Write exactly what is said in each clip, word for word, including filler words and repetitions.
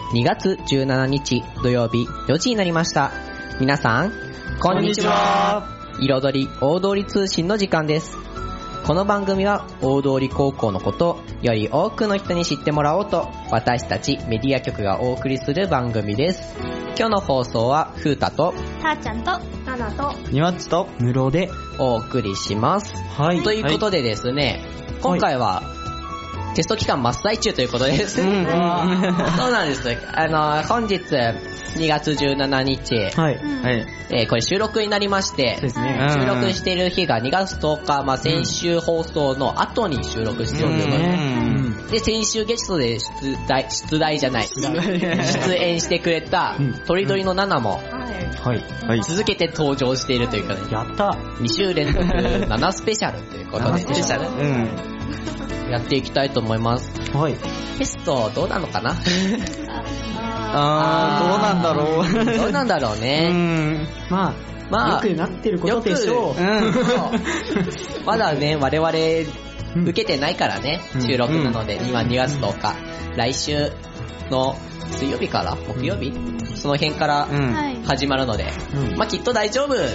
にがつじゅうしちにち土曜日よじになりました。皆さん、こんにちは。彩り大通り通信の時間です。この番組は大通高校のことをより多くの人に知ってもらおうと、私たちメディア局がお送りする番組です。今日の放送はふうたとたーちゃんとななとにわっちとむろでお送りします。 はい。 ということでですね、はい、今回はテスト期間真っ最中ということです。うん、そうなんです。あの本日にがつじゅうしちにち、はい、えー、これ収録になりまして、ですね、収録している日がにがつとおか、まあ、先週放送の後に収録しております、ね、うん、で先週ゲストで出題出題じゃない出演してくれたとりどりのナナも、はいはい、続けて登場しているというか、ね、 やったに週連続ななスペシャルということで、スペシャル、うん、やっていきたいと思います。はい。テストどうなのかなあー、どうなんだろう。どうなんだろうね。 うん。まあ、まあ、よくなってることでしょう。うん、 まだね、我々、受けてないからね、うん、収録なので、うん、今にがつとおか、うん、来週の水曜日から木曜日、うん、その辺から始まるので、うん、まあきっと大丈夫、うん、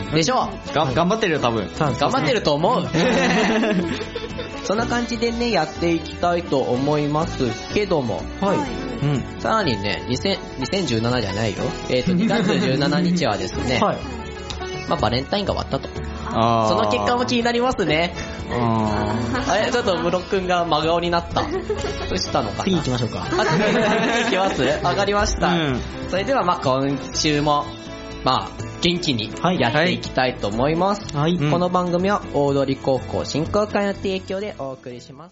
でしょう。 が頑張ってるよ、多分。 頑張ってると思う。そんな感じでね、やっていきたいと思いますけども、はい。うん、さらにね、にせんじゅうななじゃないよ。えっと、にがつじゅうしちにちはですね、はい。まあ、バレンタインが終わったと。あその結果も気になりますね。ああれ、ちょっとムロくんが真顔になった。どうしたのかな。 次行きましょうか。 あ、次行きますわかりました。うん、それでは、まあ、今週も、まあ、元気にやっていきたいと思います。はい。この番組は、大通高校振興会の提供でお送りします。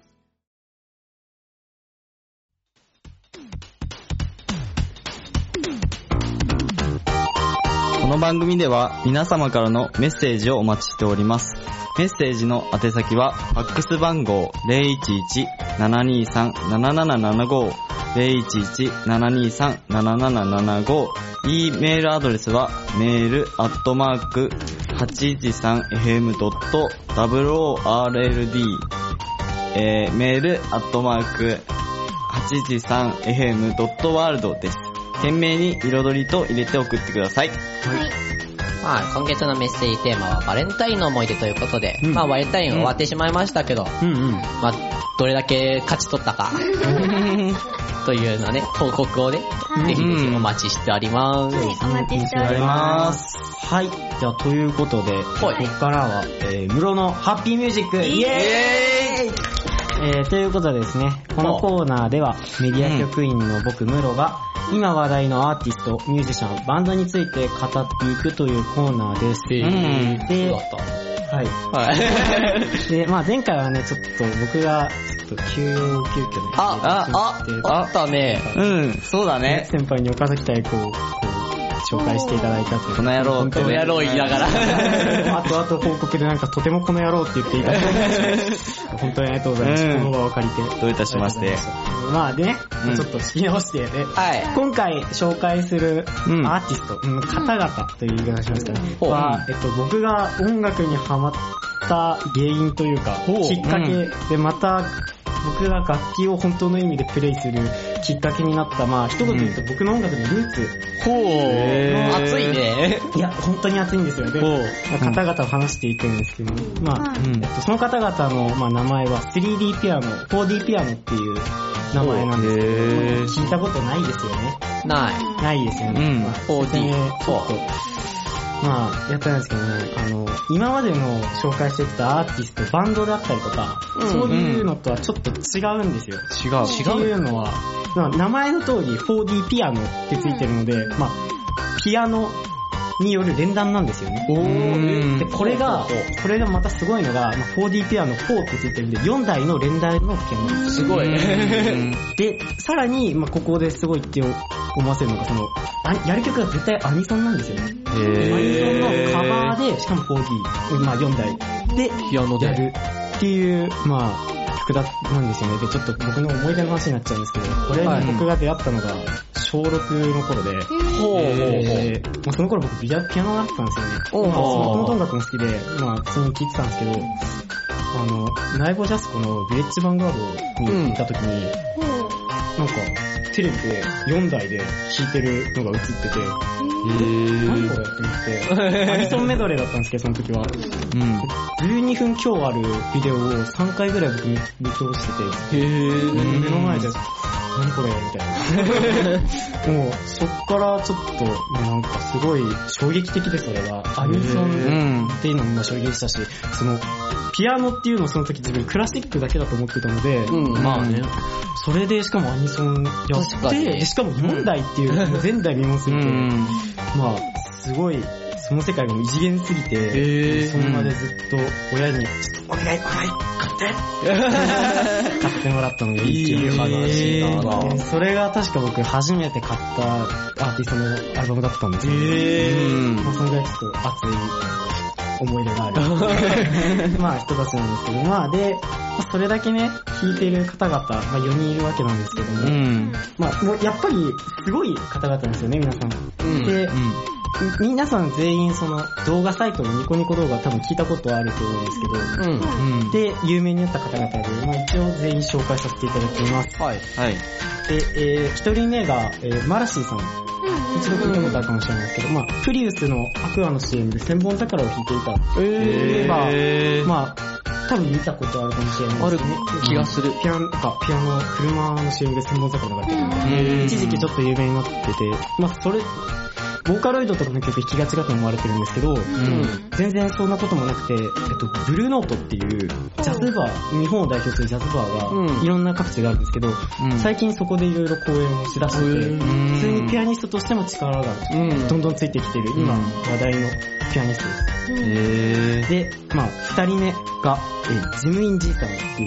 この番組では皆様からのメッセージをお待ちしております。メッセージの宛先はファックス番号 ゼロいちいち ななにさん なななななご ゼロいちいち ななにさん なななななご、 E メールアドレスはメールアットマーク はちじさんエフエムドットワールド、えー、メールアットマーク はちじさんエフエムドットワールド です。懸命に彩りと入れて送ってください。はい。 まあ、今月のメッセージテーマはバレンタインの思い出ということで、うん、まあバレンタイン終わってしまいましたけど、うんうん、まあどれだけ勝ち取ったかというようなね報告をね、はい、ぜひぜひお待ちしております。 はい、お待ちしております。 はい。じゃあということで、ここからは、えー、ムロのハッピーミュージック、イエーイ。えー、ということでですね、このコーナーではメディア局員の僕ムロが今話題のアーティスト、ミュージシャン、バンドについて語っていくというコーナーです。うん、で、はい。はい、で、まあ前回はね、ちょっと僕がちょっと休養急遽ね。 あ、あ、あ、あったね。 うん、そうだね。先輩に岡崎体育をこう紹介していただいたという。 この野郎、この野郎言いながら。 あとあと報告でなんかとてもこの野郎って言っていただいて、本当にありがとうございます。この場を借りて。どういたしまして。まあでね、うん、ちょっと仕切り直してね、はい、今回紹介するアーティスト、うん、方々という言い方しますかね、うん、は、えっと、僕が音楽にハマった原因というか、きっかけでまた、僕が楽器を本当の意味でプレイするきっかけになった、まあ一言で言うと僕の音楽のルーツ。 ほう。熱いね。 いや、本当に熱いんですよ。で、方々を話していくんですけど、まあ、うん、えっと、その方々の、まあ、名前は スリーディー ピアノ、フォーディー ピアノっていう名前なんですけど、聞いたことないですよね。 ない。 ないですよね。うん、まあ、フォーディー。そう。まあ、やったんですけどね、あの、今までの紹介してきたアーティスト、バンドだったりとか、うん、そういうのとはちょっと違うんですよ。 違う。 違う。っていうのは、まあ、名前の通り フォーディー ピアノってついてるので、まあ、ピアノによる連弾なんですよね。おー。で、これが、これがまたすごいのが、まあ、フォーディー ピアノフォーってついてるんで、よんだいの連弾のピアノ。 すごい。 で、さらに、まあ、ここですごいって思わせるのが、その、やる曲が絶対アニソンなんですよね。へー。アニソンのカバーで、しかも フォーディー、まあよんだいで、 ピアノでやるっていう、まあ、曲だなんですよね。で、ちょっと僕の思い出の話になっちゃうんですけど、これに僕が出会ったのが小ろくの頃で、ほうえー、まあ、その頃僕ビアピアノだったんですよね。おまあ、その音楽も好きで、まあ普通に聴いてたんですけど、あの、ナイボジャスコのヴィレッジヴァンガードに行った時に、うん、 なんか、テレビでよんだいで弾いてるのが映ってて、えー、何これって思って、アニソンメドレーだったんですけど、その時は。うん、じゅうにふん強あるビデオをさんかいぐらい僕見通してて、へー、目の前で、何これみたいな。もう、そっからちょっと、ね、なんかすごい衝撃的で、それが。アニソンっていうのも衝撃でしたし、その、ピアノっていうのをその時自分クラシックだけだと思ってたので、うん、まあね、それでしかもアニソンやって、しかもよんだいっていう前代未聞すぎて、うん、まあ、すごい、その世界が異次元すぎて、その場でずっと親に、ちょっとお願い、お願い、買って買ってもらったのがいいっていう話だな。それが確か僕初めて買ったアーティストのアルバムだったんですよ。まあ、そのぐらいちょっと熱い思い出があるまあ人たちなんですけど、まあで、まあ、それだけね弾いている方々、まあ、よにんいるわけなんですけども、うん、まあもうやっぱりすごい方々ですよね、皆さん。うん、で、うん、皆さん全員その動画サイトのニコニコ動画多分聞いたことあると思うんですけど、うん、で有名になった方々で、まあ、一応全員紹介させていただきます。はい。はい。で、えー、一人目が、えー、マラシーさん。一度聞いたことあるかもしれないですけど、まあ、プリウスのアクアの シーエム で千本桜を弾いていたといえば、えー、まあ、多分見たことあるかもしれないですね。ある気がする。ピアノか、ピアノ、車の シーエム で千本桜が流れてるので、一時期ちょっと有名になってて、まあ、それ、ボーカロイドとかの曲弾きがちだと思われてるんですけど、うん、全然そんなこともなくて、えっと、ブルーノートっていうジャズバー、日本を代表するジャズバーがいろんな各地があるんですけど、うん、最近そこでいろいろ公演をしだしてて、うん、普通にピアニストとしても力がどんどんついてきている、今話題のピアニストです。へー。で、まあ、二人目が、えジムインジーさんっていう、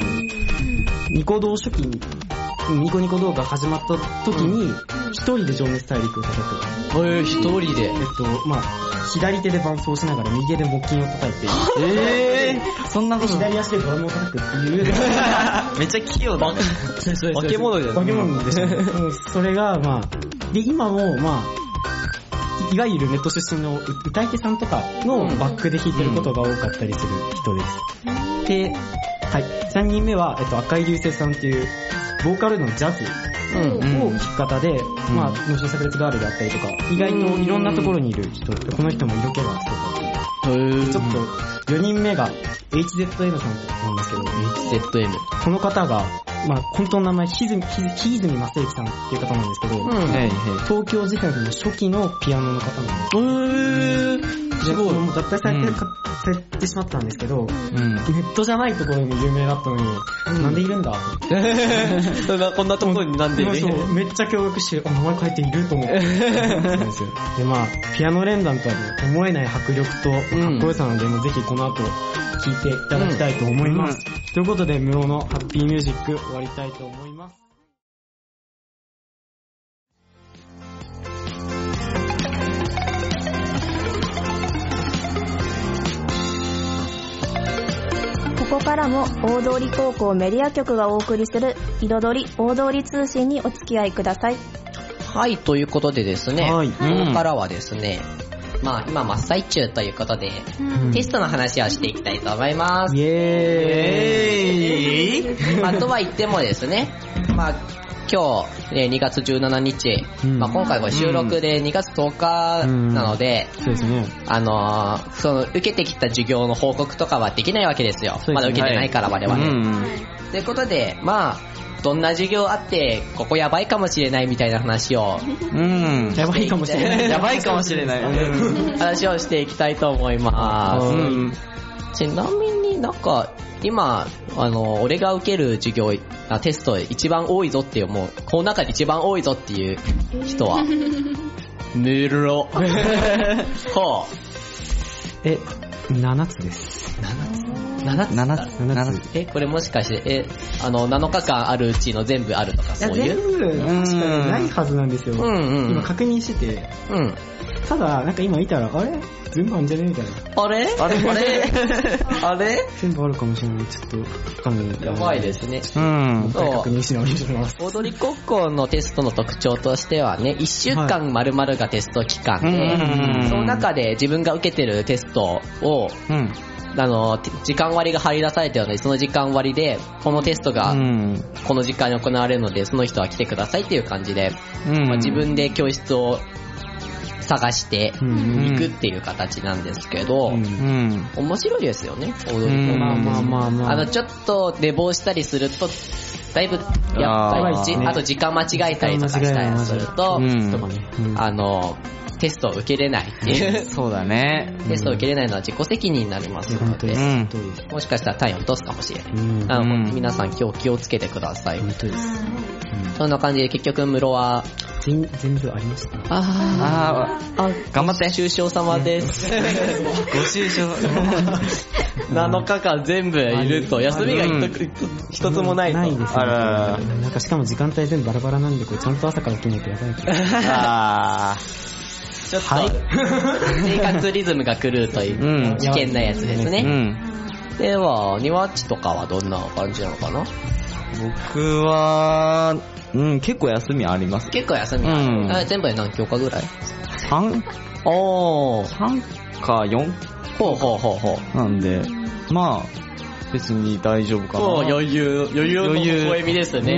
ニコ動初期に、ニコニコ動画始まった時に、一人で情熱大陸を叩く。 えー、一人で。 えっと、まあ、左手で伴奏しながら右手で木琴を叩いて。 えー、そんなこと。 左足でドラムを叩くっていう。 めっちゃ器用だ。化け物ですね。 化け物ですね。それが、まあ、で、今も、まあ、いわゆるネット出身の歌い手さんとかのバックで弾いてることが多かったりする人です。で、はい。三人目は、えっと、赤井流星さんっていう、ボーカルのジャズを弾き方で、うん、まあ、もちろん炸裂ガールであったりとか、意外といろんなところにいる人、この人も色気がすごかったり、ちょっと、よにんめが エイチゼットエム さんって思うんですけど、エイチゼットエム。この方が、まあ、本当の名前、ひずみ、ひずみまさゆきさんっていう方なんですけど、うん、東京事変の初期のピアノの方なんです。へー。すごい。もう脱退されて、うん、されてしまったんですけど、うん、ネットじゃないところに有名だったのに、うん、なんでいるんだこんなところになんでいる、 そう、めっちゃ驚愕して、あ、名前書いていると思って。で、まあ、ピアノ連弾とは思えない迫力とかっこよさなので、うん、もうぜひこの後聴いていただきたいと思います。うんうん、ということで、無料のハッピーミュージック終わりたいと思います。 ここからも大通高校メディア局がお送りする彩り大通り通信にお付き合いください。 はい、ということでですね、はい、ここからはですね、まあ今真っ最中ということで、うん、テストの話をしていきたいと思います。イエーイまあとは言ってもですね、まあ今日、ね、にがつじゅうしちにち、うんまあ、今回は収録でにがつとおかなので、うんうん、そうですね。あのー、その受けてきた授業の報告とかはできないわけですよ。すね、まだ受けてないから我々。はいうん、ということで、まあどんな授業あってここやばいかもしれないみたいな話を、 うん、やばいかもしれないやばいかもしれない話をしていきたいと思います。うん、ちなみになんか今あの俺が受ける授業テスト一番多いぞっていう、もうこの中で一番多いぞっていう人はヌロほうえななつです。 ななつななつななつえこれもしかしてえあのなのかかんあるうちの全部あるとかそういう？ いや全部確かにないはずなんですよ。うんうん、今確認してて、うん、 ただ、なんか今見たら、あれ全部あるんじゃねみたいな。 あれあれあれあれ全部あるかもしれない。ちょっと、わかんない。 やばいですね。 うん。 そう。確認し直します。 踊り高校のテストの特徴としてはね、いっしゅうかん丸々がテスト期間で、はい、その中で自分が受けてるテストを、うん、あの、時間割が張り出されてるので、その時間割で、このテストが、この時間に行われるので、その人は来てくださいっていう感じで、うんまあ、自分で教室を探していくっていう形なんですけど、うんうん、面白いですよね、踊り子。 まあまあまあまあ。 あの、ちょっと寝坊したりすると、だいぶ、やっぱり、ね、あと時間間違えたりとかしたりすると、うん、あの、テストを受けれないっていう。 そうだね。 テストを受けれないのは自己責任になりますので、うん、もしかしたら単位を落とすかもしれない。うん、あの皆さん今日気をつけてください。本当です。そんな感じで結局室は全部ありました。 あーあ頑張って。終章様です。 ご終章。 なのかかん全部いると休みが一つもないと。 ないですね。あらなんかしかも時間帯全部バラバラなんで、これちゃんと朝から起きないとやばいけど。あー。 ちょっと、はい、生活リズムが狂うという危険なやつですね。うん、では、ニワッチとかはどんな感じなのかな？ 僕は、うん、結構休みあります。 結構休みある。うん、全部で何教科ぐらい？ さん? おー。さんかよん? ほうほうほうほう。なんで、まあ、別に大丈夫かな。 そう、余裕、余裕の微笑みですね。うん。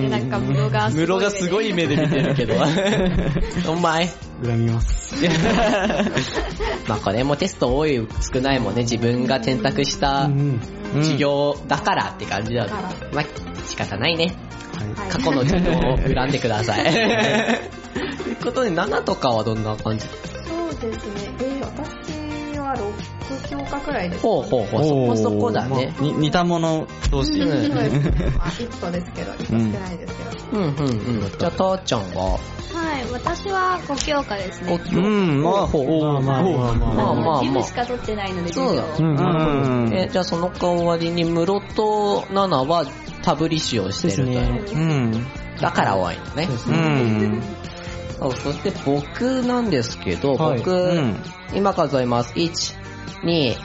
なんか、室がすごい、ね。 室がすごい目で見てるけど。お前。 恨みます。 まあこれもテスト多い少ないもね、自分が選択した授業だからって感じだ、うん、まあ仕方ないね、はい、過去の授業を恨んでください。ということでななとかはどんな感じ？ そうですね、えー、私はろく教科くらいです。 ほうほうほう、そこそこだね、 まあ、に似たもの同士。うん、 まあいっこですけど、いっこ少ないですけど。うんうんうん。じゃあたーちゃんは？ はい、私はご教科ですね。 うん、まあ、ほう、 まあまあまあまあまあ。一部しか取ってないので、 そうだ。うん。え、じゃあその代わりに、室とナナはタブリシをしてるという。うん。だから多いのね。うん。そして僕なんですけど、僕、今数えます。いち、に、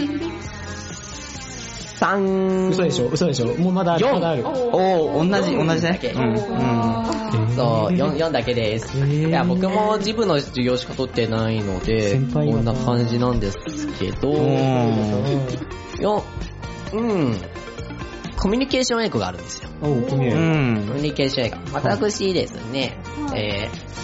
さん、 嘘でしょ嘘でしょもうまだある。まだある。 おー、同じ、同じだけ。うん。そう、よん、よんだけです。いや、僕も自部の授業しか取ってないので、こんな感じなんですけど、よ、うん、コミュニケーション英語があるんですよ。 おー、コミュニケーション英語。私ですね、えー、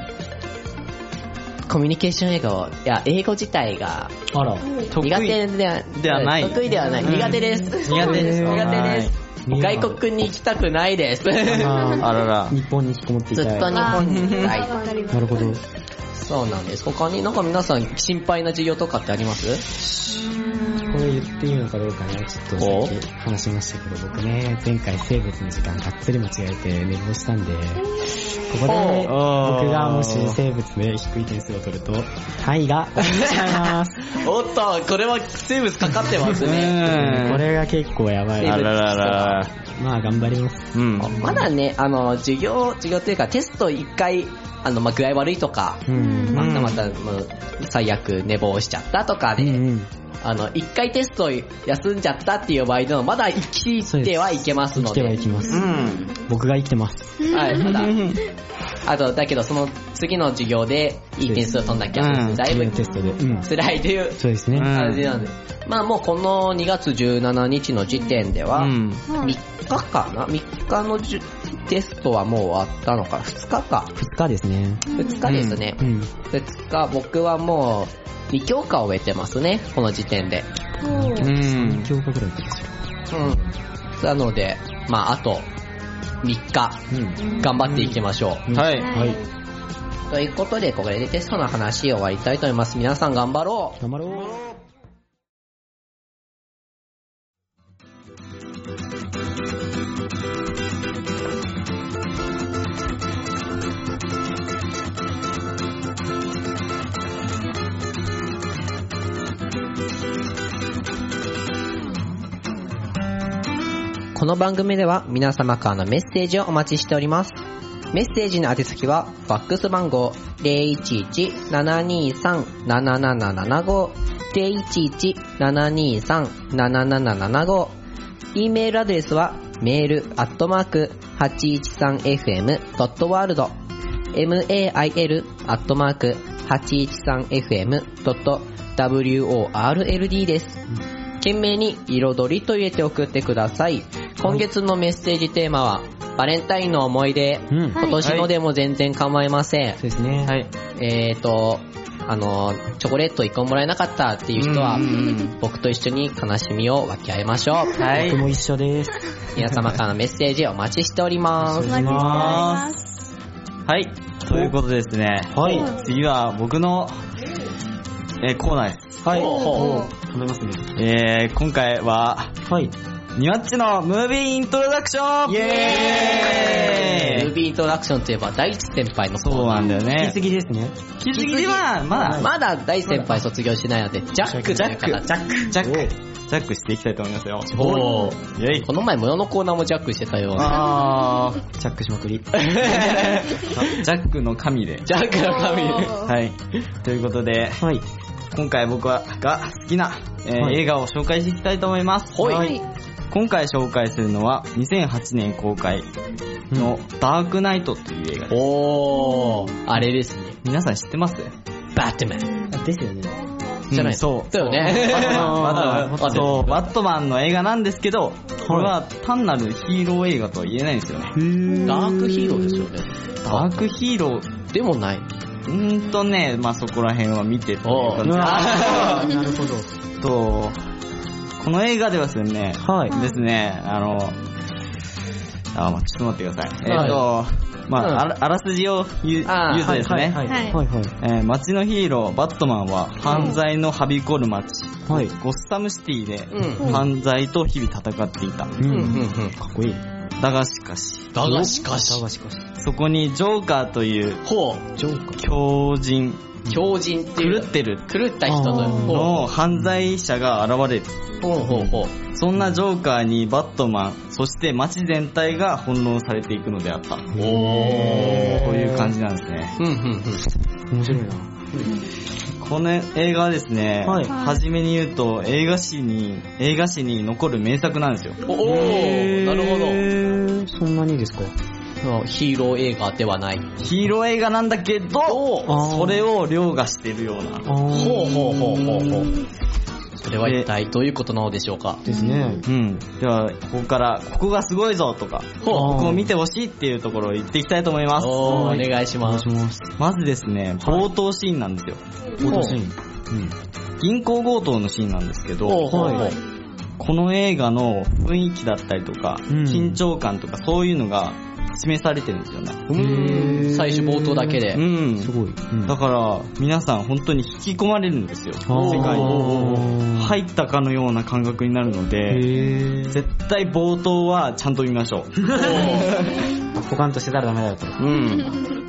コミュニケーション英語、いや、英語自体が苦手では、 ではない。 得意ではない。苦手です。苦手です。苦手です。外国に行きたくないです。 あらら。 日本に引きこもっていたい。 ずっと日本に行きたい。 なるほど。 そうなんです。他になんか皆さん心配な授業とかってあります？ これ言っていいのかどうかね、ちょっとさっき話しましたけど、僕ね、前回生物の時間がっつり間違えて寝坊したんで、ここで僕がもし生物で低い点数を取ると、単位が落ちちゃいます。 おっと、これは生物かかってますね。 これが結構やばい。 あららら。 まあ頑張ります。 うん。まだね、あの、授業、授業っていうかテスト一回、あの、まあ、具合悪いとか、うん、またまた、最悪寝坊しちゃったとかで、うんうん、あの、一回テスト休んじゃったっていう場合でも、まだ生きてはいけますので。 生きてはいきます。うん。僕が生きてます。 はい、まだ。あと、だけどその次の授業でいい点数を取んなきゃ、うん、だいぶテストで、 うん、辛いという、 そうですね。 感じなんで。まあもうこのにがつじゅうしちにちの時点では、みっかかな ?みっ 日のじゅテストはもう終わったのかな ?ふつかか。 ふつかですね。 ふつかですね。うん、ふつか、僕はもうに教科を終えてますね、この時点で。 うん。さん教科ぐらいですよ。うん。なので、まああとみっか、うん、頑張っていきましょう。 うん、はい。はい。 ということで、これでテストの話を終わりたいと思います。皆さん頑張ろう。 頑張ろう。 この番組では皆様からのメッセージをお待ちしております。 メッセージの宛先はファックス番号 ゼロいちいち ななにさん なななななご ゼロいちいち ななにさん なななななご E メールアドレスはメールアットマーク はちいちさんエフエムドットワールド メール アットマーク はちいちさんエフエムドットワールド です。懸命に彩りと入れて送ってください。今月のメッセージテーマはバレンタインの思い出、うん、今年のでも全然構いません、はい、そうですね。はい。えーとあのチョコレートいっこもらえなかったっていう人は、うんうん、僕と一緒に悲しみを分け合いましょう。 はい。僕も一緒です。 皆様からのメッセージお待ちしております。お待ちしております。 はい。ということですね。はい。次は僕の、えー、コーナーです。はい。ほう。頼みますね。えー、今回は、はい。ニワッチのムービーイントロダクションイエーイムービーイントロダクションといえば大地先輩のそうなんだよね。 聞きすぎですね。 聞きすぎはまだまだ大先輩卒業しないのでジャックジャックジャックジャックジャックしていきたいと思いますよ。 おーイェイ。この前室のコーナーもジャックしてたような。あージャックしまくり。ジャックの神で。 ジャックの神で。 はい。ということで、はい、今回僕が好きな、えーはい、映画を紹介していきたいと思います。はい。今回紹介するのはにせんはちねん公開のダークナイトという映画です。 おー、あれですね。 皆さん知ってます？ バットマン。 ですよね。 じゃない、うん、そう。だよね。バットマン。バットマンの映画なんですけど、これは単なるヒーロー映画とは言えないんですよね。 ダークヒーローですよね。 ダークヒーローでもない。 うーんとね、まあそこら辺は見てという感じ。 なるほど。 と、この映画ではですね、はい、ですね、あの、あ、まあ、ちょっと待ってください。はい、えっ、ー、と、まあ、うん、あ, らあらすじを言うとですね、はいはいはいえー、街のヒーロー、バットマンは犯罪のはびこる街、はい、ゴッサムシティで犯罪と日々戦っていた。うんうんうん、かっこいい。だがしかし、 だがしかし、 だがしかしそこにジョーカーという、ほう、ジョーカー狂人、 狂人っていう狂ってる狂った人の犯罪者が現れる。 ほうほうほう。 そんなジョーカーにバットマン、そして街全体が翻弄されていくのであった。おー。という感じなんですね。うんうんうん。面白いな。 この映画はですね、はい、初めに言うと映画史に映画史に残る名作なんですよ。 おー、なるほど。そんなにですか？ ヒーロー映画ではない。 ヒーロー映画なんだけど、それを凌駕してるような。 ほうほうほうほうほう。それは一体どういうことなのでしょうか？ ですね。うん。では、ここから、ここがすごいぞとか、ここを見てほしいっていうところを言っていきたいと思います。 おー、お願いします。 まずですね、冒頭シーンなんですよ。冒頭シーン。うん。銀行強盗のシーンなんですけど、はい、この映画の雰囲気だったりとか、うん、緊張感とかそういうのが示されてるんですよね。 うーん、最初冒頭だけで。 うん。すごい。うん、だから、皆さん本当に引き込まれるんですよ。世界に。入ったかのような感覚になるので、絶対冒頭はちゃんと見ましょう。 ポカンとしてたらダメだよと。うん。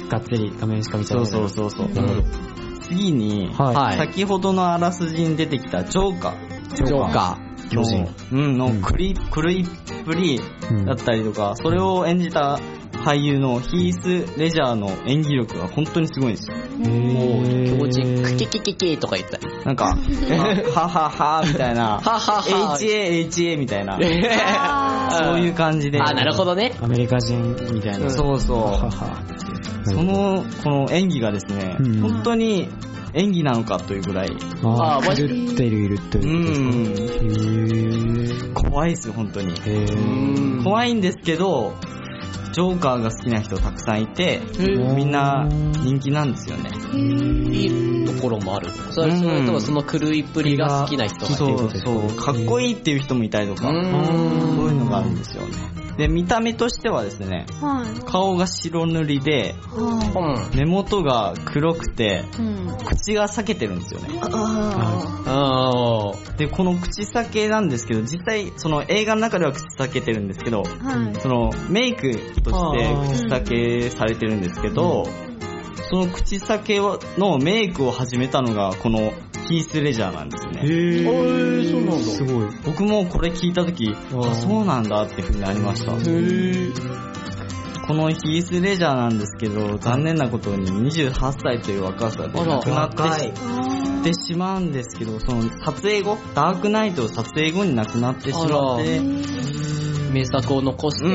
がっつり画面しか見ちゃう。 そうそうそうそう。うん、次に、はい、先ほどのあらすじに出てきたジョーカー。 ジョーカー。 巨人。うん、の狂いっぷりだったりとか、それを演じた俳優のヒース・レジャーの演技力が本当にすごいんですよ。 もう、巨人、クキキキキとか言ったり。 なんか、はははみたいな、ははは エイチエーエイチエー みたいな、そういう感じで。 あ、なるほどね。 アメリカ人みたいな。 そうそう。ははその、この演技がですね、うん、本当に演技なのかというぐらい。 ああ、マジで。いるいるっていうことですか？ 怖いですよ、本当に。へ怖いんですけど、ジョーカーが好きな人たくさんいて、みんな人気なんですよね。 いいところもある。それとその狂いっぷりが好きな人がいて。 そうそう。かっこいいっていう人もいたりとか、そういうのがあるんですよね。で、見た目としてはですね、はい、顔が白塗りで、はい、目元が黒くて、うん、口が裂けてるんですよね。あで、この口裂けなんですけど、実際その映画の中では口裂けてるんですけど、はい、そのメイクとして口裂けされてるんですけど、その口裂けのメイクを始めたのがこのヒース・レジャーなんですね。へー、そうなんだ。 すごい。僕もこれ聞いたとき、あ、そうなんだっていう風になりました。へー。 このヒース・レジャーなんですけど、残念なことににじゅうはっさいという若さで亡くなってしまうんですけど、その撮影後、ダークナイトを撮影後に亡くなってしまって、 名作を残して、 うん、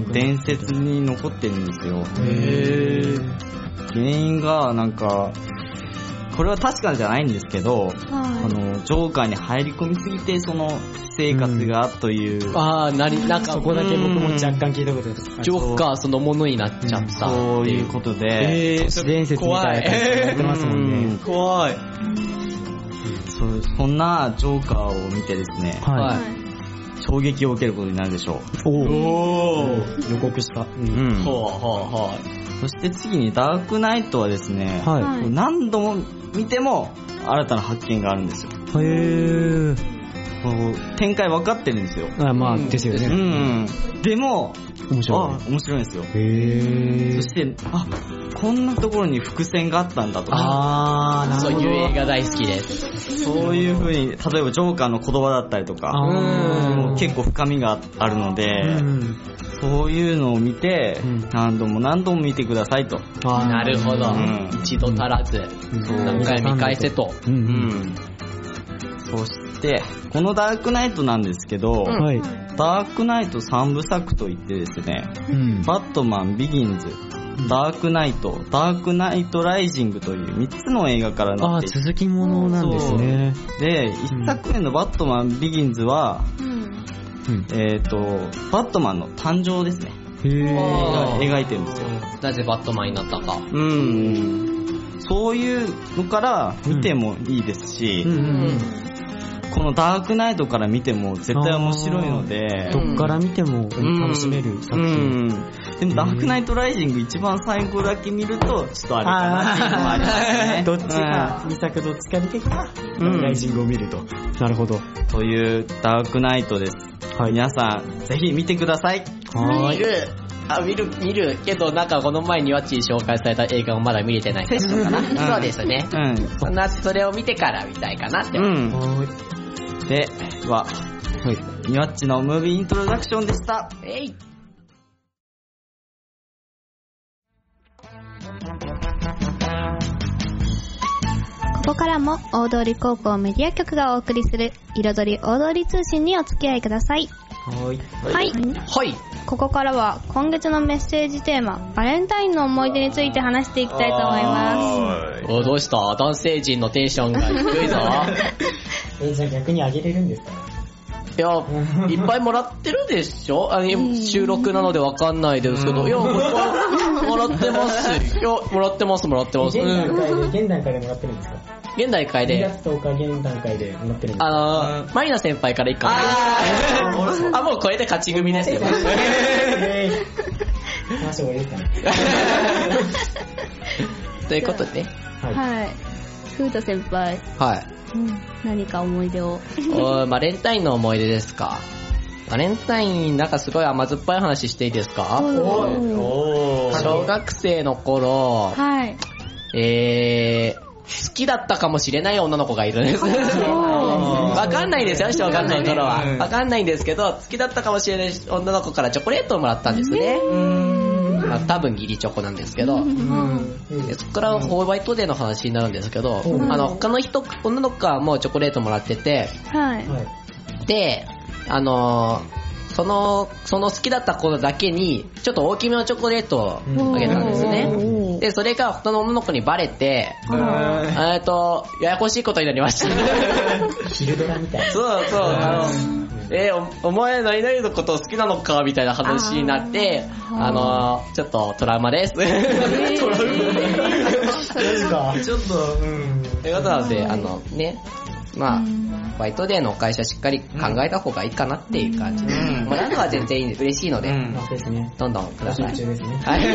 伝説に残ってるんですよ。へー。原因がなんか、これは確かじゃないんですけど、あのジョーカーに入り込みすぎてその生活がという、 うん、ああ、なりなんかそこだけ僕も若干聞いたことです。 ジョーカーそのものになっちゃった、うん、 そういうことで、 えー、都市伝説みたいな感じでやってますもんね。 うん、怖い。 そ, そんなジョーカーを見てですね、はい、衝撃を受けることになるでしょう。 おー、予告した。 うん。ほうほうほう。そして次にダークナイトはですね、はい、何度も見ても新たな発見があるんですよ。へー。こう展開分かってるんですよ。 あ、まあ、うん、ですよね。 うん。でも面白い。 あ、面白いんですよ。 へー。 そしてあ、こんなところに伏線があったんだとか。 あー、なるほど。そういう映画大好きです。 そういう風に、例えばジョーカーの言葉だったりとか、もう結構深みがあるので、うんそういうのを見て、うん、何度も何度も見てくださいと。 あ、なるほど、うん、一度足らず、うん、何回見返せと、うんうん、 そしてこのダークナイトなんですけど、うん、ダークナイトさんぶさくといってですね、うん、バットマンビギンズ、ダークナイト、ダークナイトライジングというみっつの映画からなっていて、 あ、続きものなんですね。 で、いっさくめのバットマンビギンズは、うんうん、えっ、ー、とバットマンの誕生ですね。へー、描いてるんですよ。 なぜバットマンになったか。 うん。そういうのから見てもいいですし、うんうんうん、このダークナイトから見ても絶対面白いので、 どっから見ても楽しめる作品。うんうん、 でもダークナイトライジング一番最後だけ見るとちょっとあれかなっていうのもありますね。 どっちか、にさくどっちか見てから、うん、ライジングを見ると。なるほど。 というダークナイトです。はい、皆さんぜひ見てください。 はい。見る。あ、見る、見る。けど、なんかこの前にわっちに紹介された映画をまだ見れてないからかな。うん、そうですね。うん。そんな、それを見てから見たいかなって思う。うん。 では、はい。にわっちのムービーイントロダクションでした。えい。 ここからも大通高校メディア局がお送りする彩り大通通信にお付き合いください。はい。はい。はい。ここからは今月のメッセージテーマ、バレンタインの思い出について話していきたいと思います。 お、どうした？男性陣のテンションが低いぞ。 え、じゃあ逆にあげれるんですか？ いや、いっぱいもらってるでしょ？あの収録なのでわかんないですけど、いや、もらってます。いや、もらってます、もらってます。 現段階で、現段階でもらってるんですか？ 現段階で。 にがつとおか現段階でもらってるんですか？ あのー、マリナ先輩からいっかもらってる。あ、もうこれで勝ち組ですよ。 話終わりですかね。 ということで。 はい。ふうた先輩。 はい。 うん、何か思い出を。 お、バレンタインの思い出ですか。バレンタインなんかすごい甘酸っぱい話していいですか？おー。小学生の頃、はい。えー、好きだったかもしれない女の子がいるんです。わかんないですよ、小学生の頃は。わかんないんですけど、好きだったかもしれない女の子からチョコレートをもらったんですね。まあ、多分ギリチョコなんですけど、うん、でそこからホワイトデーの話になるんですけど、うん、あの他の人女の子はもうチョコレートもらってて、はい、であのー、そのその好きだった子だけにちょっと大きめのチョコレートをあげたんですね、うん、でそれが他の女の子にバレて、うん、えっとややこしいことになりました。 ヒルドラみたいな。 そうそう、あのえー、お, お前何々のこと好きなのかみたいな話になって、あ, あのー、ちょっとトラウマです。トラウマちょっと、うん。 ということなので、あのね、まあ、バイトデーのお会社しっかり考えた方がいいかなっていう感じで、うん、もらうのは全然嬉しいので、うん、どんどんください。 中ですね。 はい。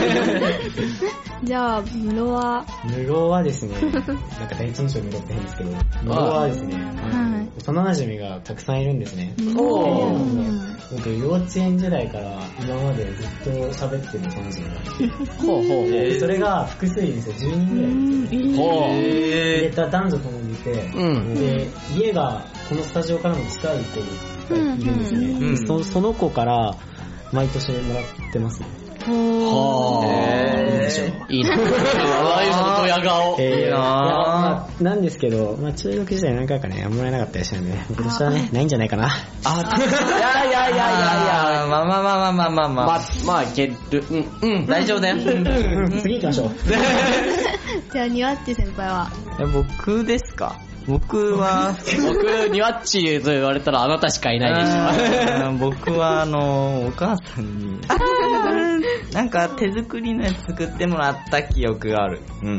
じゃあ、ムロはムロはですね、なんか第一印象ムロって変ですけど、ムロはですね、はい、幼馴染がたくさんいるんですね。おー。僕幼稚園時代から今までずっと喋ってる幼馴染がいて、ほうほうほう。それが複数いるんですよ、じゅうにんぐらいいるんですよ。ほう。で、男女ともにいて、うん、で、家がこのスタジオからも近い子がいるんですね、うんうん、そ, その子から毎年もらってますね。 はぁ。いいな。かわいい、そのドヤ顔。 えー、まあ、なんですけど、まあ中学時代何回かね、もらえなかったりしたんでね、今年はね、ないんじゃないかな。 あ、いやいやいやいやいや、 まあまあまあまあまあまあまあ。 まあ、まあ、いける。うん、うん、大丈夫だよ。 次行きましょう。 じゃあ、ニワッチ先輩は僕ですか？僕は、 僕、ニワッチと言われたらあなたしかいないでしょ。 僕は、あの、お母さんに、なんか手作りのやつ作ってもらった記憶がある。うん。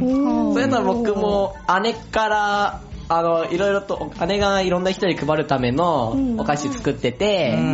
そういうのは僕も姉から、あの、いろいろと、姉がいろんな人に配るためのお菓子作ってて、うん、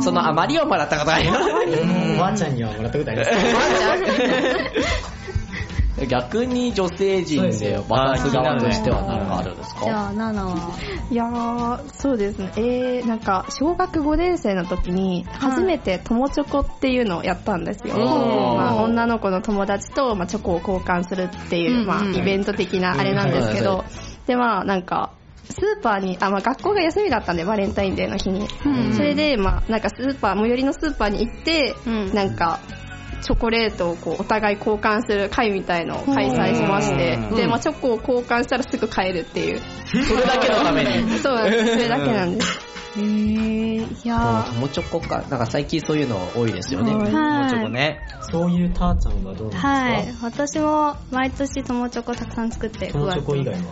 その余りをもらったことがあります。 おばあちゃんにはもらったことあります。おばあちゃん逆に女性陣で渡す側としては何かあるんですか？ じゃあ、ナナは？ いやー、そうですね。えー、なんか、小学ごねん生の時に、初めて友チョコっていうのをやったんですよ。まあ、女の子の友達と、まあ、チョコを交換するっていう、まあ、イベント的なあれなんですけど、で、まあ、なんか、スーパーに、あ、まあ学校が休みだったんで、バレンタインデーの日に。うん、それで、まあなんかスーパー、最寄りのスーパーに行って、うん、なんか、チョコレートをこうお互い交換する会みたいのを開催しまして、うん、で、まあチョコを交換したらすぐ買えるっていう。 それだけのために。 そうなんです。それだけなんです。 へー、いやー。 友チョコか。なんか最近そういうの多いですよね。 はい、 友チョコね。 そういうターちゃんはどうなんですか？ はい。私も毎年友チョコたくさん作って配って。 友チョコ以外は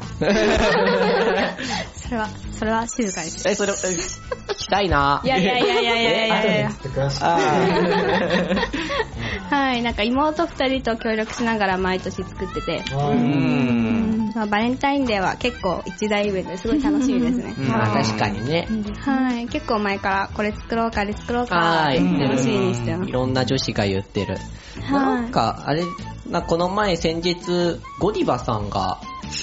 それは、それは静かにして。 え、それ、聞きたいな。 いやいやいやいやいやいやいや。はい、なんか妹二人と協力しながら毎年作ってて。うん。バレンタインデーは結構一大イベントですごい楽しみですね。 まあ確かにね。 はい、結構前からこれ作ろうかあれ作ろうかって楽しみにしてます。 いろんな女子が言ってる。なんか、あれ、なこの前先日、ゴディバさんが、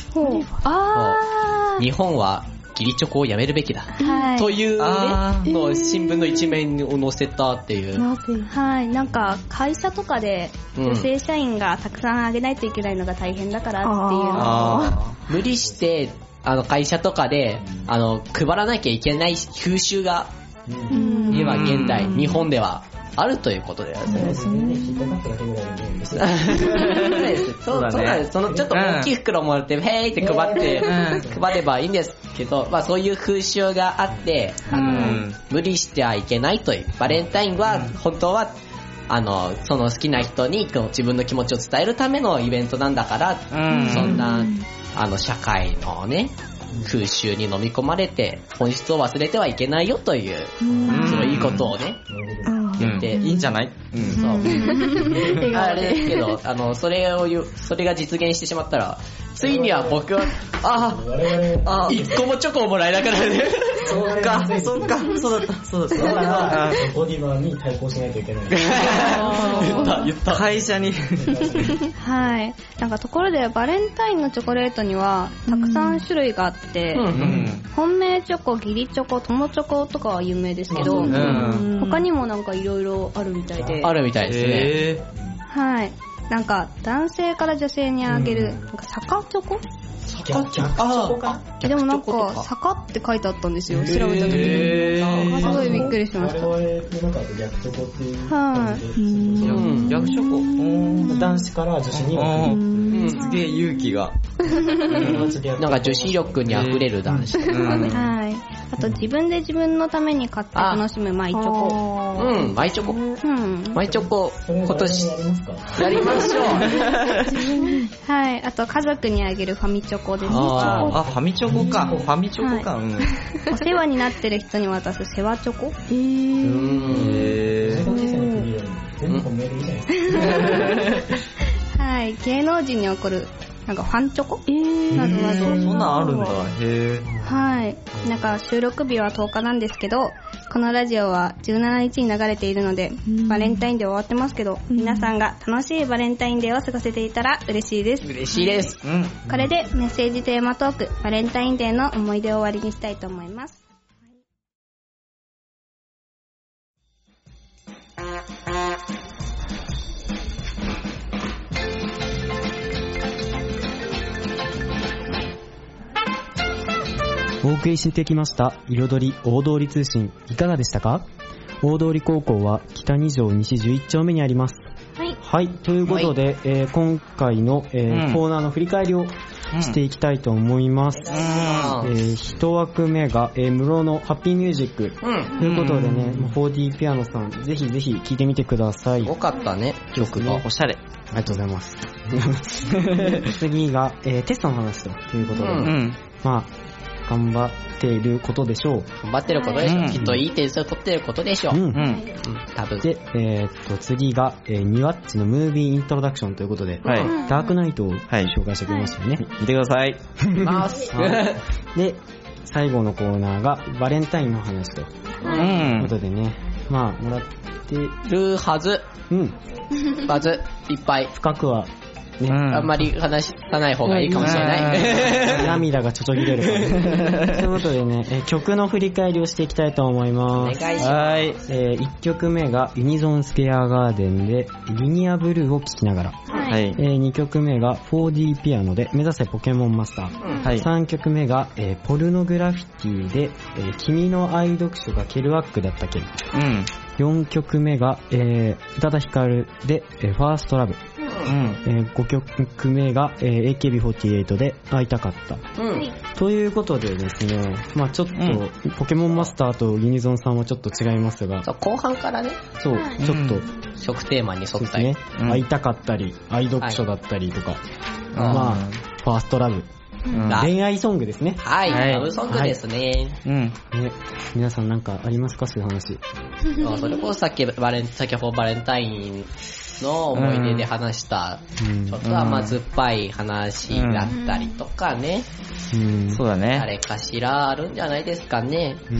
あ日本は義理チョコをやめるべきだ。はい、というね、の新聞の一面を載せたっていう。 はい、なんか会社とかで女性社員がたくさんあげないといけないのが大変だからっていうのを、 無理して、あの会社とかで、あの、配らなきゃいけない風習が、今現代、日本では、あるということでですね。そうなんです。そのちょっと大きい袋もらって、へーって配って、配ればいいんですけど、まあそういう風習があって、あの、無理してはいけないという。バレンタインは、本当は、あの、その好きな人に自分の気持ちを伝えるためのイベントなんだから、そんな、あの、社会のね、風習に飲み込まれて、本質を忘れてはいけないよという、そのいいことをね、言って、 いいんじゃない？ うん、そう。あれですけど、あの、それを言う、それが実現してしまったら、ついには僕は、ああ、一個もチョコをもらえなくなるね。 そうか、そうか、そうだった、そうだった。だから、 ボディバーに対抗しないといけない。 言った、言った。 会社に。 はい。なんかところで、バレンタインのチョコレートには、たくさん種類があって、うん、本命チョコ、義理チョコ、友チョコとかは有名ですけど、うん、他にもなんかいろいろあるみたいで。 あるみたいですね。 はい。なんか、男性から女性にあげる、なんか、坂チョコ逆チョコかでもなんか、坂って書いてあったんですよ、調べた時に。すごいびっくりしました。 我々の中で逆チョコっていう感じで。 はい。逆チョコ男子から女子に送る。すげえ勇気が。 なんか女子力に溢れる男子とかね。 はい。あと自分で自分のために買って楽しむマイチョコ。 うん、マイチョコ。うん。マイチョコ、今年、やりましょう。 はい。あと家族にあげるファミチョコです。 あ、ファミチョコか。ファミチョコか。うん。 お世話になってる人に渡す世話チョコ。へー。全部メールみたいです。 はい。芸能人に送る。なんかファンチョコえー、などなど。 そんなんあるんだ。へー。はい。なんか収録日はとおかなんですけど、このラジオはじゅうしちにちに流れているので、バレンタインデー終わってますけど、皆さんが楽しいバレンタインデーを過ごせていたら嬉しいです。 嬉しいです。うん。 これでメッセージテーマトーク、バレンタインデーの思い出を終わりにしたいと思います。 お送りしてきました彩り大通り通信いかがでしたか？大通高校は北に条西じゅういち丁目にあります。 はい。 ははい、ということで、はい、えー、今回の、えーうん、コーナーの振り返りをしていきたいと思います。うん、えー、一枠目が、えー、室のハッピーミュージック、うん、ということでね、フォーディー ピアノさん、ぜひぜひ聴いてみてください。 よかったね、曲が。 おしゃれ。 ありがとうございます。次が、えー、テストの話ということで、うん、まあ、頑張っていることでしょう。 頑張ってることでしょう。うん、きっといい点数を取ってることでしょう。うん。うん。多分。 で、えー、っと、次が、えー、ニワッチのムービーイントロダクションということで、はい、ダークナイトを紹介してくれましたよね。はい、 見てください。 見ます。 で、最後のコーナーが、バレンタインの話と。うん。ということでね、まあ、もらってるはず。うん。まず、いっぱい。 深くは、 ね、うん、あんまり話さない方がいいかもしれない。 涙がちょちょぎれるから。ということでね、え曲の振り返りをしていきたいと思います。 お願いします。はい。 えー、いっきょくめがユニゾンスケアガーデンでリニアブルーを聴きながら。はい。えー、にきょくめが フォーディー ピアノで目指せポケモンマスター。うん、はい。さんきょくめが、えー、ポルノグラフィティで、えー、君の愛読書がケルワックだったけど。うん。よんきょくめが、えー、宇多田ヒカルで、えー、ファーストラブ。うん、えー、ごきょくめが、えー、エーケービーフォーティーエイト で会いたかった、うん、ということでですね、まあちょっと、うん、ポケモンマスターとユニゾンさんはちょっと違いますが、 後半からね、 そう、ちょっと、 食テーマに沿ったり、ね、 うん、会いたかったり愛読書だったりとか、はい、まあファーストラブ、うん、恋愛ソングですね。 はい、はい、ラブソングですね。はい、うん。ね、 皆さんなんかありますか、そういう話。 それこそさっきバレン、さっきフォーバレンタインの思い出で話した、うん、ちょっと甘酸っぱい話だったりとかね。 うん、そうだね。 誰かしらあるんじゃないですかね。うん。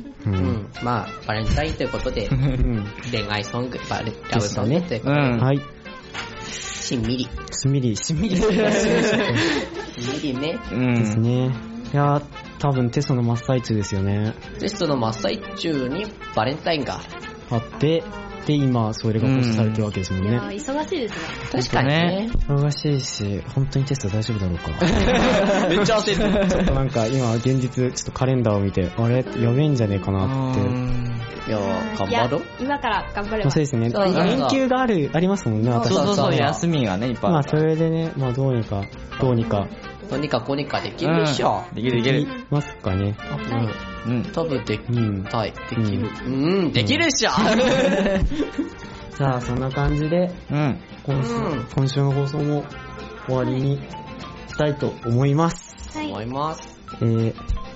うん、まあ、バレンタインということで、恋愛ソング、バレラブソングということで。うん、はい。しんみり。 しんみり、しんみり。しんみりね。 うん。ですね。いやー、多分テストの真っ最中ですよね。 テストの真っ最中にバレンタインがあって、で、今、それが放送されてるわけですもんね。いやー、忙しいですね。 確かにね。 忙しいし、本当にテスト大丈夫だろうか。 めっちゃ焦ってる。 ちょっとなんか今、現実、ちょっとカレンダーを見て、あれ、やべえんじゃねえかなって。 いやー、頑張ろう。 今から頑張れば。 そうですね。連休がある、ありますもんね、 私。そうそうそう、休みがね、いっぱいある。 まあ、それでね、まあ、どうにか、どうにか。 どうにかこうにかできるでしょ。 できるできる。 できますかね。 うん。多分できたい。できる。うん、できるっしょ。 じゃあ、そんな感じで、今週、今週の放送も終わりにしたいと思います。 思います。 えー、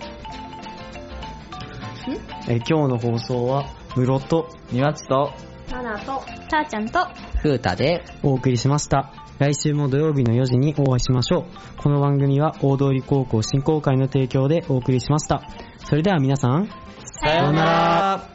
えー、今日の放送は、ムロと、 ニワッチと、 ナナと、ターちゃんと、 フータでお送りしました。来週も土曜日のよじにお会いしましょう。この番組は大通高校振興会の提供でお送りしました。それでは皆さん、 さようなら。